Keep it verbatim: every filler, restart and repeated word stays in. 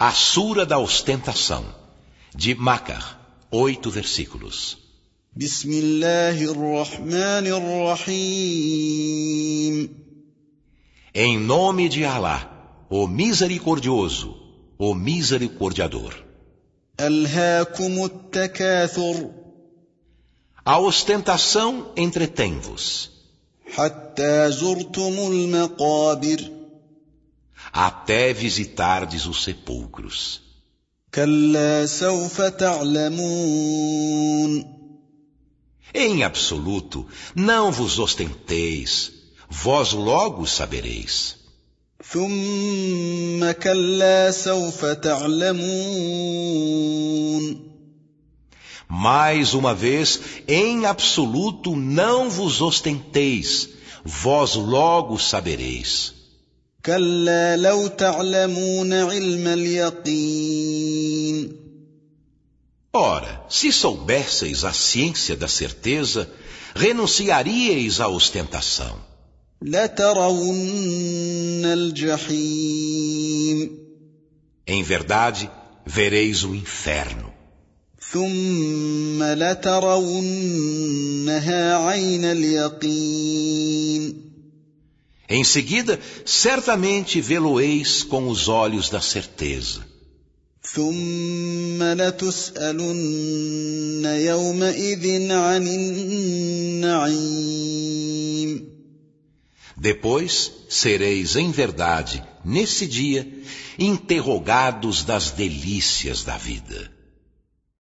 A Sura da Ostentação, de Macar, oito versículos. Bismillahirrahmanirrahim. Em nome de Alá, o Misericordioso, o Misericordiador. Alhaakumut takathur. A ostentação entretém-vos, Hatta zurtumul maqabir. até visitardes os sepulcros. Kalla sawfa ta'lamun. Em absoluto, não vos ostenteis, vós logo sabereis. Thumma kalla sawfa ta'lamun. Mais uma vez, em absoluto, não vos ostenteis, vós logo sabereis. كلا لو تعلمون علم اليقين. Ora, se soubesseis a ciência da certeza, renunciaríeis à ostentação. لترون الجحيم. Em verdade, vereis o inferno. ثم لترونها عين اليقين. Em seguida, certamente vê-lo-eis com os olhos da certeza. ثم لتسألن يومئذ عن النعيم. Depois, sereis em verdade, nesse dia, interrogados das delícias da vida.